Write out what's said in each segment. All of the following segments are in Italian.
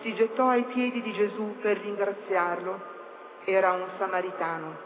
si gettò ai piedi di Gesù per ringraziarlo. Era un samaritano.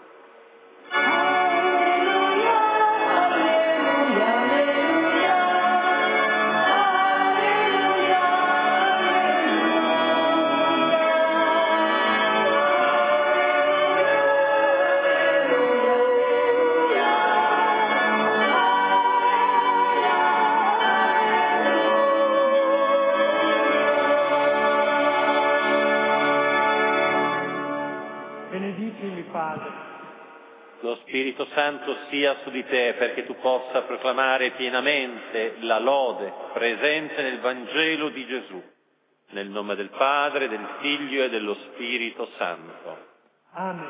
Lo Spirito Santo sia su di te perché tu possa proclamare pienamente la lode presente nel Vangelo di Gesù. Nel nome del Padre, del Figlio e dello Spirito Santo. Amen.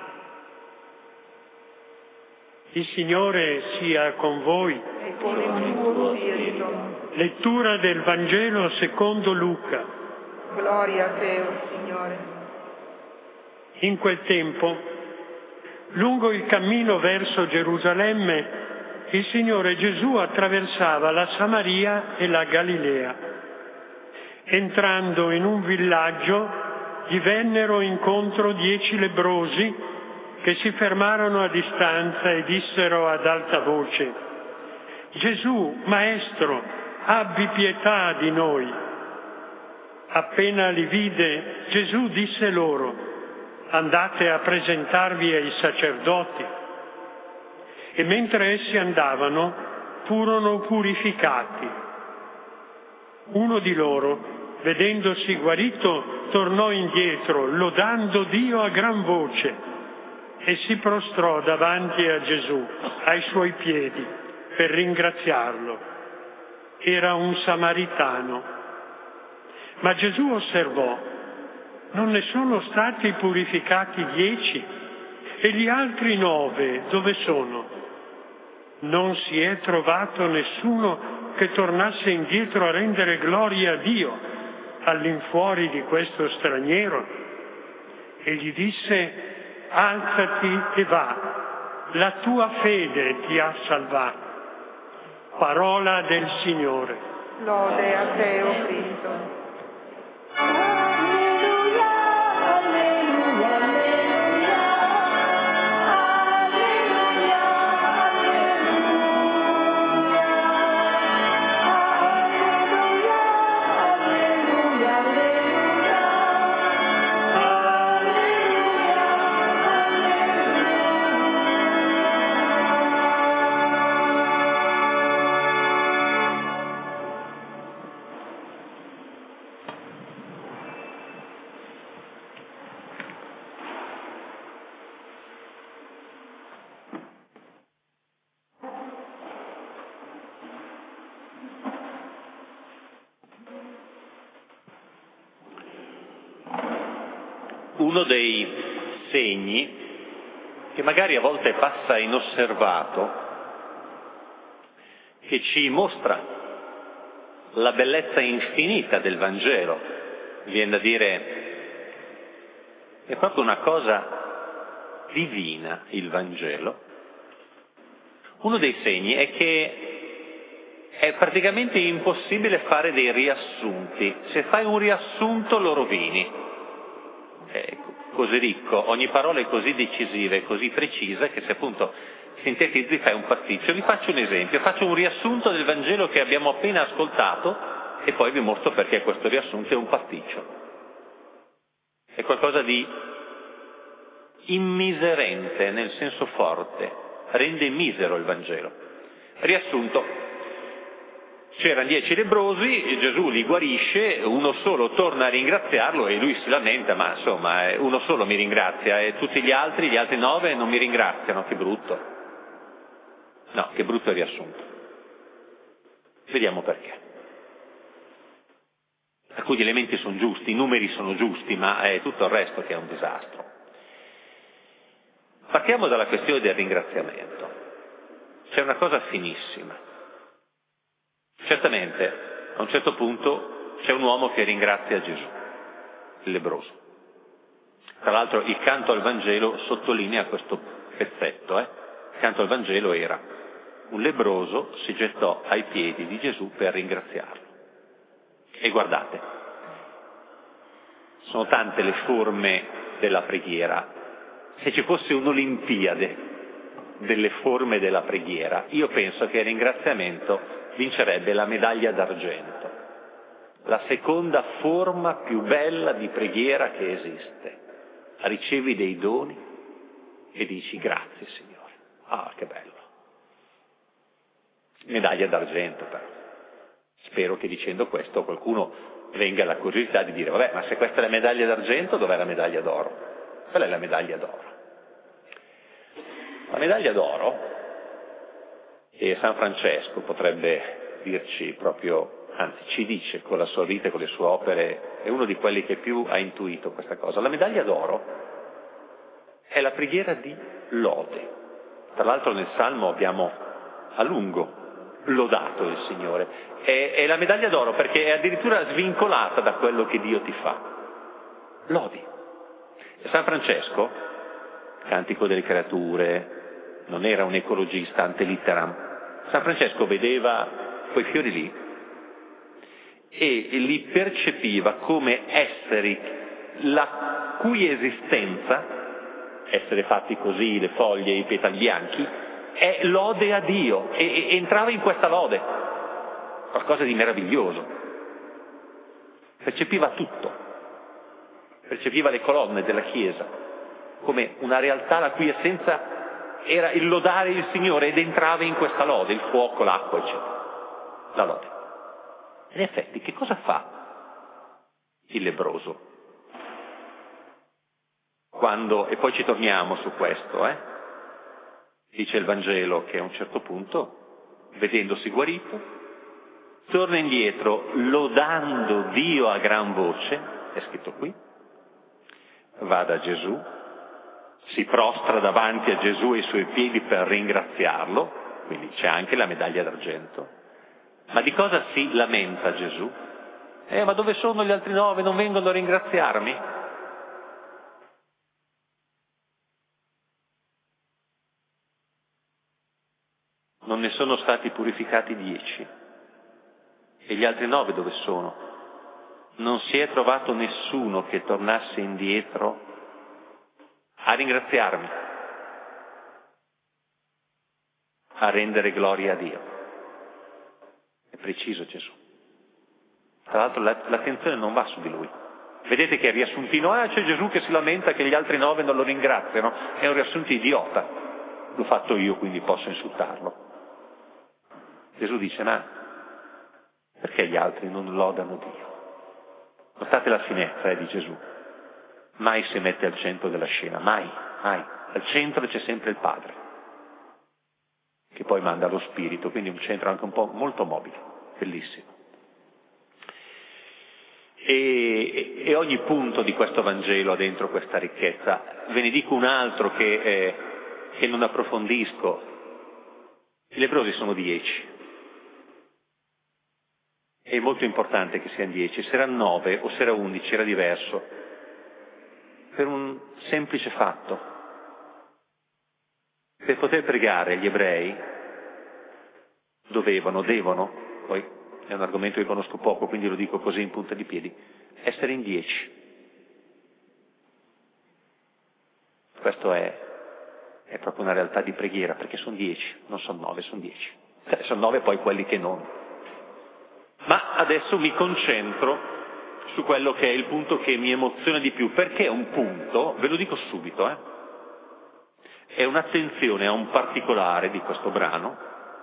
Il Signore sia con voi. E con il tuo spirito. Lettura del Vangelo secondo Luca. Gloria a te, o Signore. In quel tempo, lungo il cammino verso Gerusalemme, il Signore Gesù attraversava la Samaria e la Galilea. Entrando in un villaggio, gli vennero incontro 10 lebbrosi che si fermarono a distanza e dissero ad alta voce: «Gesù, Maestro, abbi pietà di noi». Appena li vide, Gesù disse loro: «Andate a presentarvi ai sacerdoti». E mentre essi andavano, furono purificati. Uno di loro, vedendosi guarito, tornò indietro, lodando Dio a gran voce, e si prostrò davanti a Gesù, ai suoi piedi, per ringraziarlo. Era un samaritano. Ma Gesù osservò: non ne sono stati purificati 10? E gli altri 9 dove sono? Non si è trovato nessuno che tornasse indietro a rendere gloria a Dio, all'infuori di questo straniero? E gli disse: alzati e va, la tua fede ti ha salvato. Parola del Signore. Lode a te, o Cristo. Uno dei segni che magari a volte passa inosservato, che ci mostra la bellezza infinita del Vangelo, viene da dire, è proprio una cosa divina il Vangelo. Uno dei segni è che è praticamente impossibile fare dei riassunti. Se fai un riassunto lo rovini. È così ricco, ogni parola è così decisiva e così precisa che se appunto sintetizzi fai un pasticcio. Vi faccio un esempio, faccio un riassunto del Vangelo che abbiamo appena ascoltato e poi vi mostro perché questo riassunto è un pasticcio. È qualcosa di immiserente nel senso forte, rende misero il Vangelo. Riassunto. C'erano 10 lebbrosi, Gesù li guarisce, uno solo torna a ringraziarlo e lui si lamenta, ma insomma uno solo mi ringrazia e tutti gli altri 9 non mi ringraziano, che brutto. No, che brutto il riassunto. Vediamo perché. Alcuni elementi sono giusti, i numeri sono giusti, ma è tutto il resto che è un disastro. Partiamo dalla questione del ringraziamento. C'è una cosa finissima. Certamente, a un certo punto c'è un uomo che ringrazia Gesù, il lebbroso. Tra l'altro il canto al Vangelo sottolinea questo pezzetto. Il canto al Vangelo era: un lebbroso si gettò ai piedi di Gesù per ringraziarlo. E guardate, Sono tante le forme della preghiera. Se ci fosse un'Olimpiade delle forme della preghiera, io penso che il ringraziamento vincerebbe la medaglia d'argento, la seconda forma più bella di preghiera che esiste. Ricevi dei doni e dici grazie Signore. Ah, che bello. Medaglia d'argento però. Spero che dicendo questo qualcuno venga alla curiosità di dire vabbè, ma se questa è la medaglia d'argento, dov'è la medaglia d'oro? Qual è la medaglia d'oro? La medaglia d'oro, e San Francesco potrebbe dirci proprio, anzi ci dice con la sua vita e con le sue opere, è uno di quelli che più ha intuito questa cosa. La medaglia d'oro è la preghiera di lode. Tra l'altro nel Salmo abbiamo a lungo lodato il Signore. È la medaglia d'oro perché è addirittura svincolata da quello che Dio ti fa. Lodi. E San Francesco, Cantico delle Creature, non era un ecologista ante litteram. San Francesco vedeva quei fiori lì e li percepiva come esseri la cui esistenza, essere fatti così, le foglie, i petali bianchi, è lode a Dio e entrava in questa lode, qualcosa di meraviglioso. Percepiva tutto, percepiva le colonne della Chiesa come una realtà la cui essenza era il lodare il Signore ed entrava in questa lode, il fuoco, l'acqua, eccetera. La lode. In effetti, che cosa fa il lebbroso? Quando, e poi ci torniamo su questo, dice il Vangelo che a un certo punto, vedendosi guarito, torna indietro lodando Dio a gran voce, è scritto qui, va da Gesù, si prostra davanti a Gesù e ai suoi piedi per ringraziarlo, quindi c'è anche la medaglia d'argento. Ma di cosa si lamenta Gesù? Ma dove sono gli altri 9? Non vengono a ringraziarmi? Non ne sono stati purificati 10. E gli altri 9 dove sono? Non si è trovato nessuno che tornasse indietro a ringraziarmi, a rendere gloria a Dio. È preciso Gesù. Tra l'altro l'attenzione non va su di lui. Vedete che è riassuntino, c'è Gesù che si lamenta che gli altri 9 non lo ringraziano. È un riassunto idiota. L'ho fatto io, quindi posso insultarlo. Gesù dice, ma perché gli altri non lodano Dio? Notate la finezza di Gesù. Mai si mette al centro della scena, mai, mai. Al centro c'è sempre il Padre, che poi manda lo Spirito, quindi un centro anche un po' molto mobile, bellissimo. E ogni punto di questo Vangelo ha dentro questa ricchezza. Ve ne dico un altro che non approfondisco. I lebbrosi sono 10. È molto importante che siano 10. Se erano 9 o se era 11 era diverso. Per un semplice fatto. Per poter pregare gli ebrei devono, poi è un argomento che conosco poco, quindi lo dico così in punta di piedi, essere in 10. Questo è proprio una realtà di preghiera, perché sono 10, non sono 9, sono 10. Sono 9 poi quelli che non. Ma adesso mi concentro su quello che è il punto che mi emoziona di più, perché è un punto, ve lo dico subito, è un'attenzione a un particolare di questo brano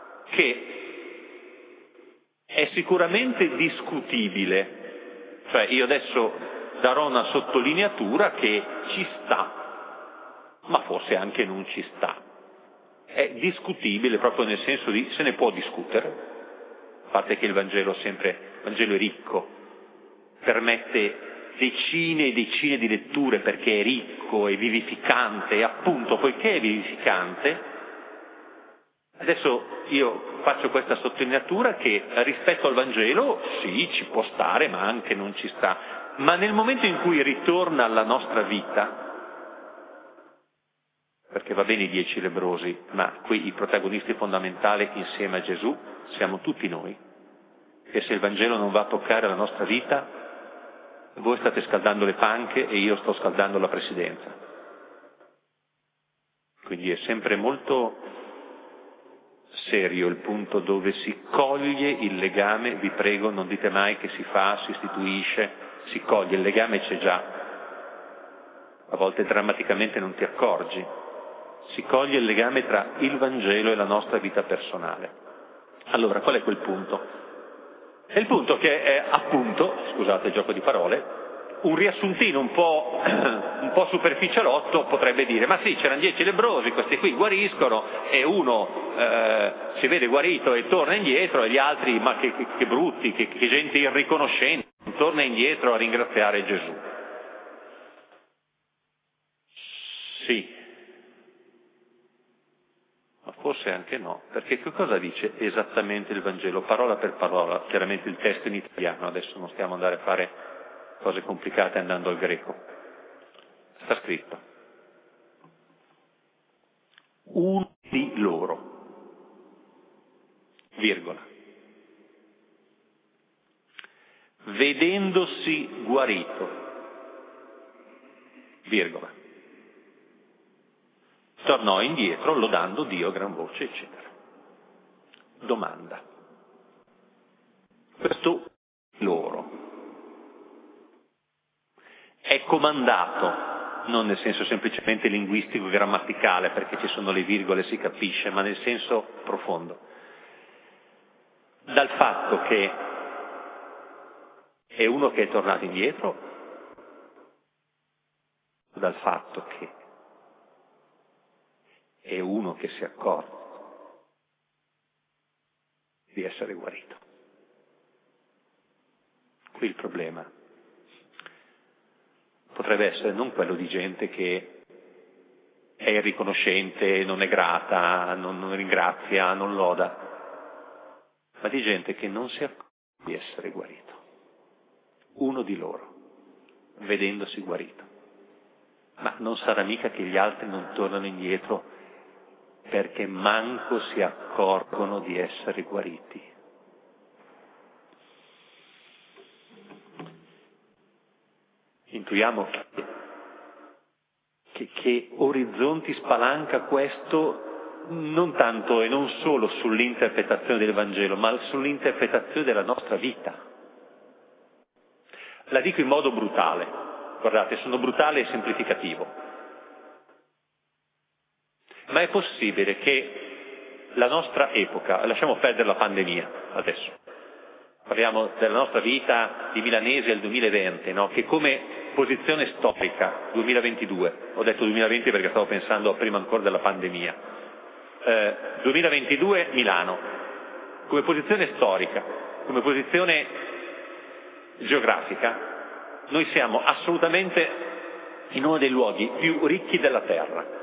che è sicuramente discutibile, cioè io adesso darò una sottolineatura che ci sta, ma forse anche non ci sta. È discutibile proprio nel senso di se ne può discutere, a parte che il Vangelo è ricco, permette decine e decine di letture perché è ricco, è vivificante, e appunto poiché è vivificante, adesso io faccio questa sottolineatura che rispetto al Vangelo sì, ci può stare, ma anche non ci sta, ma nel momento in cui ritorna alla nostra vita, perché va bene i 10 lebbrosi, ma qui i protagonisti fondamentali insieme a Gesù siamo tutti noi, e se il Vangelo non va a toccare la nostra vita, voi state scaldando le panche e io sto scaldando la presidenza. Quindi è sempre molto serio il punto dove si coglie il legame, vi prego, non dite mai che si fa, si istituisce, si coglie, il legame c'è già. A volte drammaticamente non ti accorgi. Si coglie il legame tra il Vangelo e la nostra vita personale. Allora, qual è quel punto? È il punto che è appunto, scusate il gioco di parole, un riassuntino un po' superficialotto potrebbe dire, ma sì, c'erano 10 lebbrosi, questi qui guariscono e uno si vede guarito e torna indietro e gli altri, ma che brutti, che gente irriconoscente, torna indietro a ringraziare Gesù. Sì, ma forse anche no, perché che cosa dice esattamente il Vangelo, parola per parola, chiaramente il testo in italiano, adesso non stiamo andare a fare cose complicate andando al greco. Sta scritto: uno di loro, virgola, vedendosi guarito, virgola, tornò indietro lodando Dio a gran voce, eccetera. Domanda: questo loro è comandato, non nel senso semplicemente linguistico e grammaticale, perché ci sono le virgole, si capisce, ma nel senso profondo, dal fatto che è uno che è tornato indietro, dal fatto che è uno che si è accorto di essere guarito. Qui il problema potrebbe essere non quello di gente che è irriconoscente, non è grata, non ringrazia, non loda, ma di gente che non si accorge di essere guarito. Uno di loro, vedendosi guarito. Ma non sarà mica che gli altri non tornano indietro perché manco si accorgono di essere guariti? Intuiamo che orizzonti spalanca questo non tanto e non solo sull'interpretazione del Vangelo, ma sull'interpretazione della nostra vita. La dico in modo brutale, guardate, sono brutale e semplificativo. Ma è possibile che la nostra epoca, lasciamo perdere la pandemia adesso, parliamo della nostra vita di milanesi al 2020, no? Che come posizione storica, 2022, ho detto 2020 perché stavo pensando prima ancora della pandemia, 2022 Milano, come posizione storica, come posizione geografica, noi siamo assolutamente in uno dei luoghi più ricchi della terra.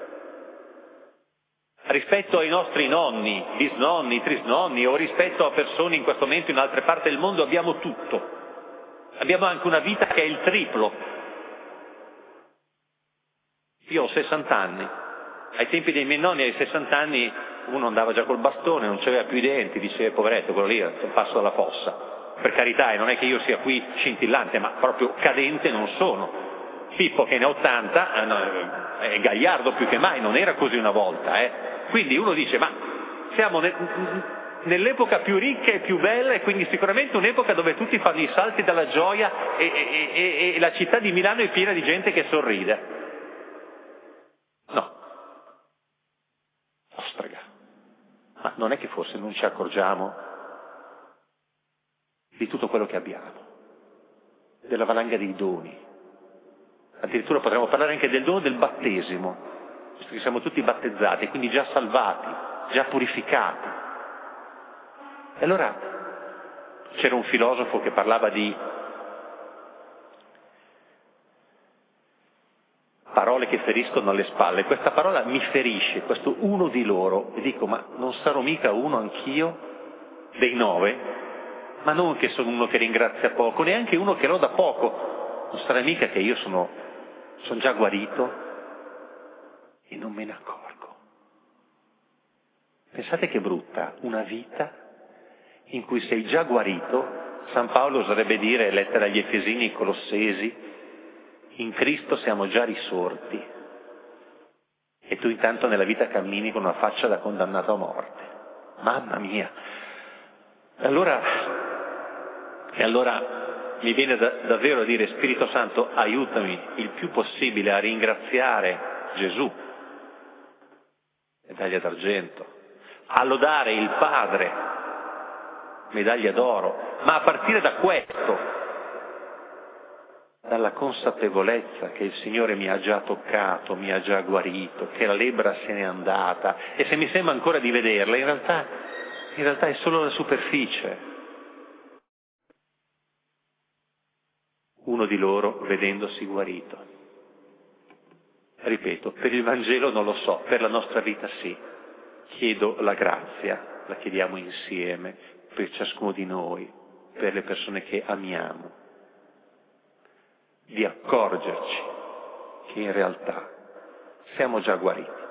Rispetto ai nostri nonni, bisnonni, trisnonni o rispetto a persone in questo momento in altre parti del mondo abbiamo tutto. Abbiamo anche una vita che è il triplo. Io ho 60 anni. Ai tempi dei miei nonni, ai 60 anni, uno andava già col bastone, non c'aveva più i denti, diceva poveretto, quello lì è un passo dalla fossa. Per carità, e non è che io sia qui scintillante, ma proprio cadente non sono. Pippo che ne ha 80 è gagliardo più che mai, non era così una volta, Quindi uno dice, ma siamo nell'epoca più ricca e più bella e quindi sicuramente un'epoca dove tutti fanno i salti dalla gioia e la città di Milano è piena di gente che sorride. No. Ostraga. Ma non è che forse non ci accorgiamo di tutto quello che abbiamo, della valanga dei doni. Addirittura potremmo parlare anche del dono del battesimo, visto che siamo tutti battezzati, quindi già salvati, già purificati. E allora c'era un filosofo che parlava di parole che feriscono alle spalle. Questa parola mi ferisce, questo uno di loro, e dico, ma non sarò mica uno anch'io dei 9? Ma non che sono uno che ringrazia poco, neanche uno che loda poco. Non sarà mica che io sono già guarito e non me ne accorgo. Pensate che brutta una vita in cui sei già guarito, San Paolo oserebbe dire, lettera agli Efesini e Colossesi, in Cristo siamo già risorti e tu intanto nella vita cammini con una faccia da condannato a morte. Mamma mia! E allora mi viene davvero a dire, Spirito Santo, aiutami il più possibile a ringraziare Gesù, medaglia d'argento, a lodare il Padre, medaglia d'oro, ma a partire da questo, dalla consapevolezza che il Signore mi ha già toccato, mi ha già guarito, che la lebbra se n'è andata, e se mi sembra ancora di vederla, in realtà è solo la superficie. Uno di loro vedendosi guarito. Ripeto, per il Vangelo non lo so, per la nostra vita sì. Chiedo la grazia, la chiediamo insieme, per ciascuno di noi, per le persone che amiamo, di accorgerci che in realtà siamo già guariti.